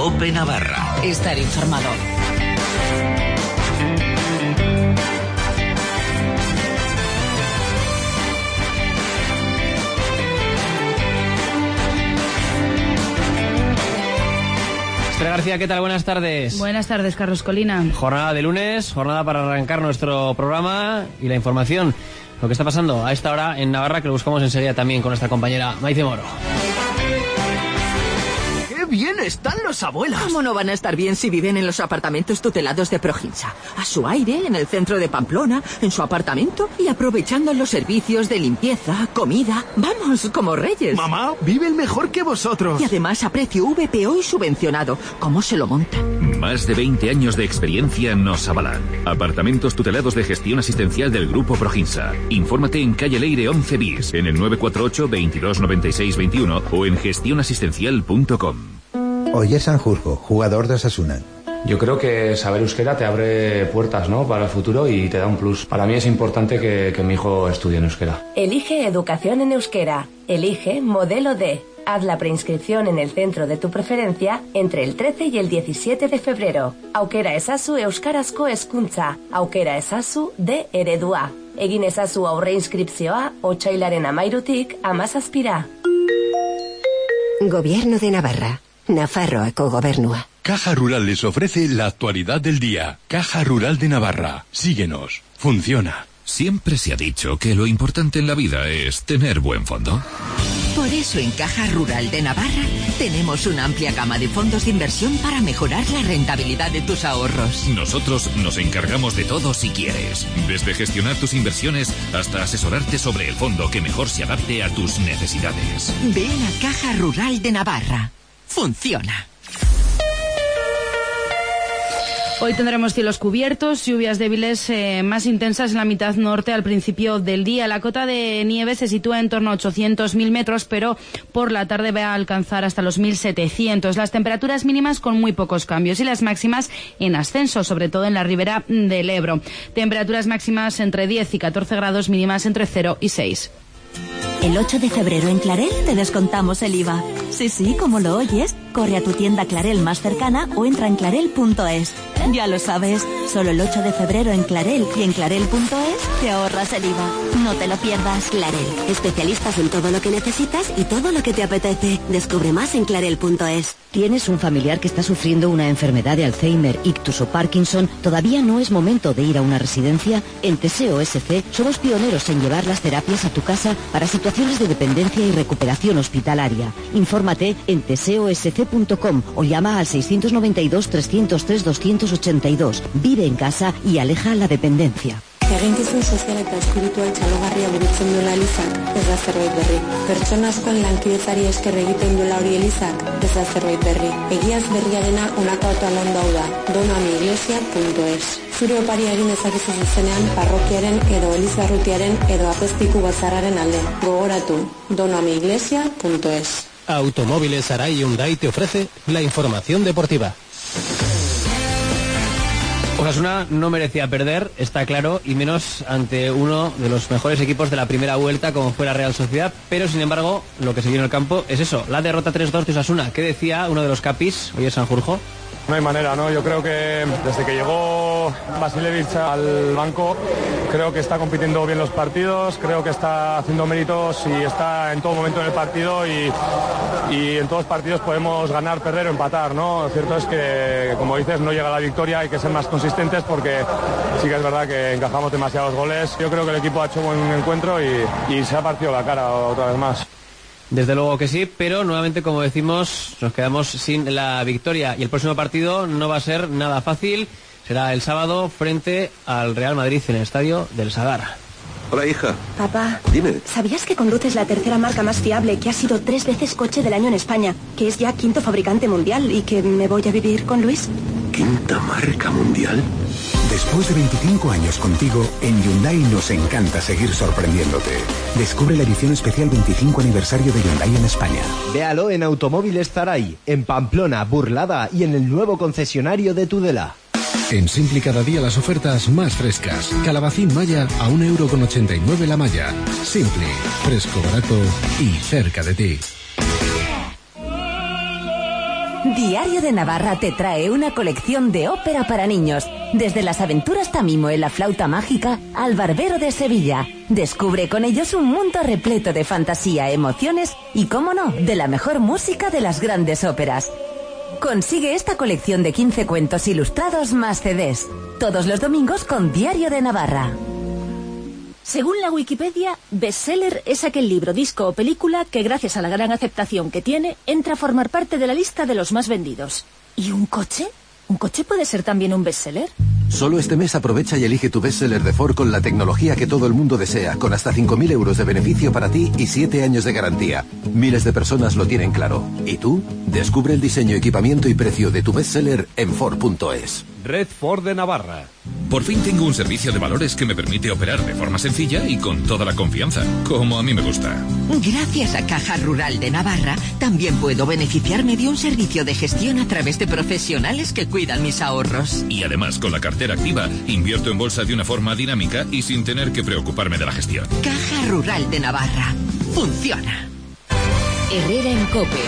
COPE Navarra. Estar informado. Estrella García, ¿qué tal? Buenas tardes. Buenas tardes, Carlos Colina. Jornada de lunes, jornada para arrancar nuestro programa y la información. Lo que está pasando a esta hora en Navarra, que lo buscamos enseguida también con nuestra compañera Maite Moro. ¡Qué bien están los abuelos! ¿Cómo no van a estar bien si viven en los apartamentos tutelados de Proginsa? A su aire, en el centro de Pamplona, en su apartamento y aprovechando los servicios de limpieza, comida. Vamos, como reyes. Mamá, viven mejor que vosotros. Y además a precio VPO y subvencionado. ¿Cómo se lo montan? Más de 20 años de experiencia nos avalan. Apartamentos tutelados de gestión asistencial del Grupo Proginsa. Infórmate en calle Leire 11 bis, en el 948 22 96 21 o en gestionasistencial.com. Oyer Sanjurjo, jugador de Osasuna. Yo creo que saber euskera te abre puertas, ¿no?, para el futuro y te da un plus. Para mí es importante que mi hijo estudie en euskera. Elige educación en euskera. Elige modelo D. Haz la preinscripción en el centro de tu preferencia entre el 13 y el 17 de febrero. Aukera ezazu euskarazko hezkuntza. Aukera ezazu D eredua. Egin ezazu aurreinskripzioa otsailaren 13tik 17ra. Gobierno de Navarra. Nafarroako Gobernua. Caja Rural les ofrece la actualidad del día. Caja Rural de Navarra. Síguenos. Funciona. Siempre se ha dicho que lo importante en la vida es tener buen fondo. Por eso en Caja Rural de Navarra tenemos una amplia gama de fondos de inversión para mejorar la rentabilidad de tus ahorros. Nosotros nos encargamos de todo si quieres. Desde gestionar tus inversiones hasta asesorarte sobre el fondo que mejor se adapte a tus necesidades. Ven a Caja Rural de Navarra. Funciona. Hoy tendremos cielos cubiertos, lluvias débiles más intensas en la mitad norte al principio del día. La cota de nieve se sitúa en torno a 800.000 metros, pero por la tarde va a alcanzar hasta los 1.700. Las temperaturas mínimas con muy pocos cambios y las máximas en ascenso, sobre todo en la ribera del Ebro. Temperaturas máximas entre 10 y 14 grados, mínimas entre 0 y 6. El 8 de febrero en Clarel te descontamos el IVA. Sí, como lo oyes, corre a tu tienda Clarel más cercana o entra en clarel.es. Ya lo sabes, solo el 8 de febrero en Clarel y en clarel.es te ahorras el IVA. No te lo pierdas. Clarel, especialistas en todo lo que necesitas y todo lo que te apetece. Descubre más en clarel.es. ¿Tienes un familiar que está sufriendo una enfermedad de Alzheimer, ictus o Parkinson? ¿Todavía no es momento de ir a una residencia? En TSEO-SC somos pioneros en llevar las terapias a tu casa para situaciones de dependencia y recuperación hospitalaria. Infórmate en tseosc.com o llama al 692-303-282. Vive en casa y aleja la dependencia. Eginkizun sozial eta espiritual txalogarria burutzen duela Elizak, ez da zerbait berri. Pertsona askoen lankidetzari esker egiten duela hori Elizak, ez da zerbait berri. Egiaz berria dena honako autoalondo hau da, donamiiglesia.es. Zure opari egin ezakizu zuzenean parrokiaren edo elizarrutiaren edo apezpiku batzarraren alde. Gogoratu, donamiiglesia.es. Automóviles Arai Hyundai te ofrece la información deportiva. Osasuna no merecía perder, está claro, y menos ante uno de los mejores equipos de la primera vuelta como fue la Real Sociedad, pero sin embargo lo que se vio en el campo es eso, la derrota 3-2 de Osasuna. ¿Qué decía uno de los capis, Oyer Sanjurjo? No hay manera, ¿no? Yo creo que desde que llegó Vasilevich al banco, creo que está compitiendo bien los partidos, creo que está haciendo méritos y está en todo momento en el partido y en todos los partidos podemos ganar, perder o empatar, ¿no? Lo cierto es que, como dices, no llega la victoria, hay que ser más consistentes porque sí que es verdad que encajamos demasiados goles. Yo creo que el equipo ha hecho buen encuentro y se ha partido la cara otra vez más. Desde luego que sí, pero nuevamente, como decimos, nos quedamos sin la victoria y el próximo partido no va a ser nada fácil. Será el sábado frente al Real Madrid en el estadio del Sadar. Hola, hija. Papá, dime. ¿Sabías que conduces la tercera marca más fiable, que ha sido 3 veces coche del año en España, que es ya 5º fabricante mundial y que me voy a vivir con Luis? ¿5ª marca mundial? Después de 25 años contigo, en Hyundai nos encanta seguir sorprendiéndote. Descubre la edición especial 25 aniversario de Hyundai en España. Véalo en Automóviles Zaray, en Pamplona, Burlada y en el nuevo concesionario de Tudela. En Simpli cada día las ofertas más frescas. Calabacín Maya a 1,89 € la malla. Simpli, fresco, barato y cerca de ti. Diario de Navarra te trae una colección de ópera para niños, desde Las aventuras Tamimo en la flauta mágica al Barbero de Sevilla. Descubre con ellos un mundo repleto de fantasía, emociones y, cómo no, de la mejor música de las grandes óperas. Consigue esta colección de 15 cuentos ilustrados más CDs, todos los domingos con Diario de Navarra. Según la Wikipedia, bestseller es aquel libro, disco o película que, gracias a la gran aceptación que tiene, entra a formar parte de la lista de los más vendidos. ¿Y un coche? ¿Un coche puede ser también un bestseller? Solo este mes aprovecha y elige tu bestseller de Ford con la tecnología que todo el mundo desea, con hasta 5.000 euros de beneficio para ti y 7 años de garantía. Miles de personas lo tienen claro. ¿Y tú? Descubre el diseño, equipamiento y precio de tu bestseller en Ford.es. Red Ford de Navarra. Por fin tengo un servicio de valores que me permite operar de forma sencilla y con toda la confianza, como a mí me gusta. Gracias a Caja Rural de Navarra, también puedo beneficiarme de un servicio de gestión a través de profesionales que cuidan mis ahorros. Y además, con la cartera activa, invierto en bolsa de una forma dinámica y sin tener que preocuparme de la gestión. Caja Rural de Navarra. Funciona. Herrera en COPE.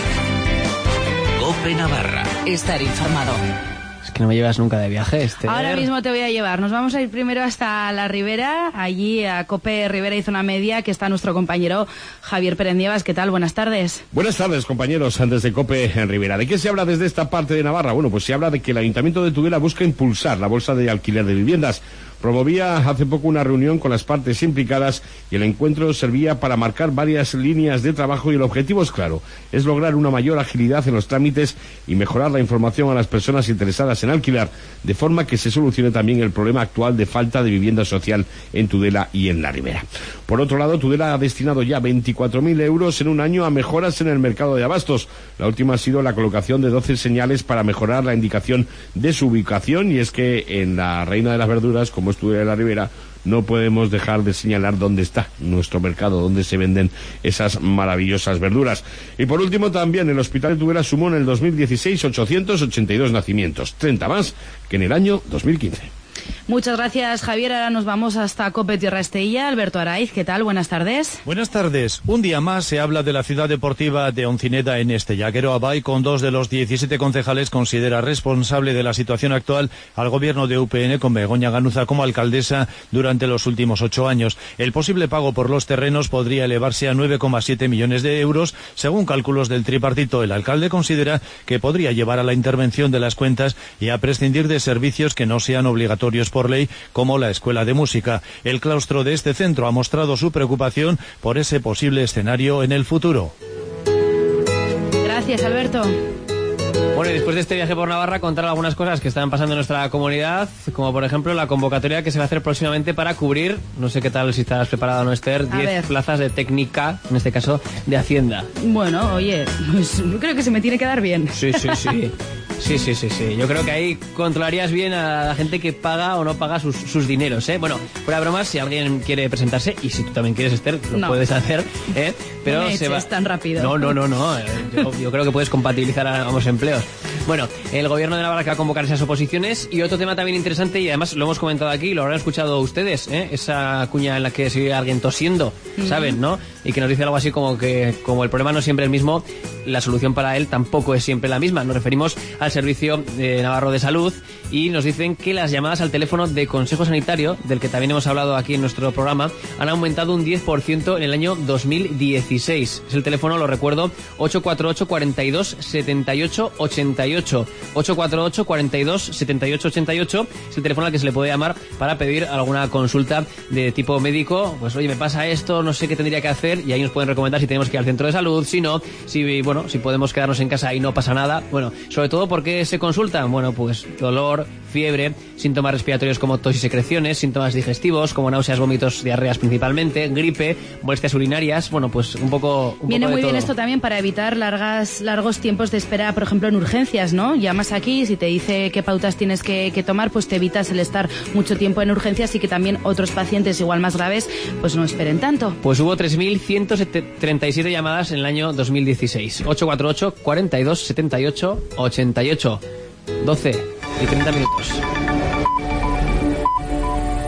COPE Navarra. Estar informado. Es que no me llevas nunca de viaje, Esther. Ahora mismo te voy a llevar. Nos vamos a ir primero hasta la Ribera, allí a COPE Ribera y Zona Media, que está nuestro compañero Javier Perendías. ¿Qué tal? Buenas tardes. Buenas tardes, compañeros, desde COPE en Ribera. ¿De qué se habla desde esta parte de Navarra? Bueno, pues se habla de que el Ayuntamiento de Tudela busca impulsar la bolsa de alquiler de viviendas. Promovía hace poco una reunión con las partes implicadas y el encuentro servía para marcar varias líneas de trabajo y el objetivo es claro, es lograr una mayor agilidad en los trámites y mejorar la información a las personas interesadas en alquilar, de forma que se solucione también el problema actual de falta de vivienda social en Tudela y en la Ribera. Por otro lado, Tudela ha destinado ya 24.000 euros en un año a mejoras en el mercado de abastos. La última ha sido la colocación de 12 señales para mejorar la indicación de su ubicación y es que en la Reina de las Verduras, como Tudela de la Ribera, no podemos dejar de señalar dónde está nuestro mercado, dónde se venden esas maravillosas verduras. Y por último, también el Hospital de Tudela sumó en el 2016 882 nacimientos, 30 más que en el año 2015. Muchas gracias, Javier. Ahora nos vamos hasta COPE Tierra Estella. Alberto Araiz, ¿qué tal? Buenas tardes. Buenas tardes. Un día más se habla de la ciudad deportiva de Oncineta en Estella. Quero Abay, con 2 de los 17 concejales, considera responsable de la situación actual al gobierno de UPN, con Begoña Ganuza como alcaldesa durante los últimos 8 años. El posible pago por los terrenos podría elevarse a 9,7 millones de euros, según cálculos del tripartito. El alcalde considera que podría llevar a la intervención de las cuentas y a prescindir de servicios que no sean obligatorios por ley, como la escuela de música. El claustro de este centro ha mostrado su preocupación por ese posible escenario en el futuro. Gracias, Alberto. Bueno, y después de este viaje por Navarra, contar algunas cosas que están pasando en nuestra comunidad, como por ejemplo la convocatoria que se va a hacer próximamente para cubrir, no sé qué tal si estás preparada o no, Esther, 10 plazas de técnica, en este caso de Hacienda. Bueno, oye, pues yo creo que se me tiene que dar bien. Sí. Sí. Yo creo que ahí controlarías bien a la gente que paga o no paga sus dineros, ¿eh? Bueno, fuera de bromas, si alguien quiere presentarse, y si tú también quieres, Esther, lo puedes hacer, ¿eh? Pero no me eches tan rápido. No. Yo creo que puedes compatibilizar a ambos empleos. Bueno, el gobierno de Navarra que va a convocar esas oposiciones, y otro tema también interesante, y además lo hemos comentado aquí, lo habrán escuchado ustedes, ¿eh? Esa cuña en la que se oye alguien tosiendo, ¿saben, no? Y que nos dice algo así como que, como el problema no es siempre el mismo, la solución para él tampoco es siempre la misma. Nos referimos al Servicio Navarro de Salud y nos dicen que las llamadas al teléfono de Consejo Sanitario, del que también hemos hablado aquí en nuestro programa, han aumentado un 10% en el año 2016. Es el teléfono, lo recuerdo, 848 42 78 88. 848 42 78 88 es el teléfono al que se le puede llamar para pedir alguna consulta de tipo médico. Pues oye, me pasa esto, no sé qué tendría que hacer, y ahí nos pueden recomendar si tenemos que ir al centro de salud, si no, si podemos quedarnos en casa y no pasa nada. Bueno, sobre todo porque se consultan, bueno, pues dolor, fiebre, síntomas respiratorios como tos y secreciones, síntomas digestivos como náuseas, vómitos, diarreas principalmente, gripe, molestias urinarias, bueno, pues un poco Viene muy de bien todo. esto también para evitar largos tiempos de espera, por ejemplo, en urgencias, ¿no? Llamas aquí, si te dice qué pautas tienes que tomar, pues te evitas el estar mucho tiempo en urgencias y que también otros pacientes igual más graves pues no esperen tanto. Pues hubo 3.137 llamadas en el año 2016. 848 42 78 88. 12 y 30 minutos.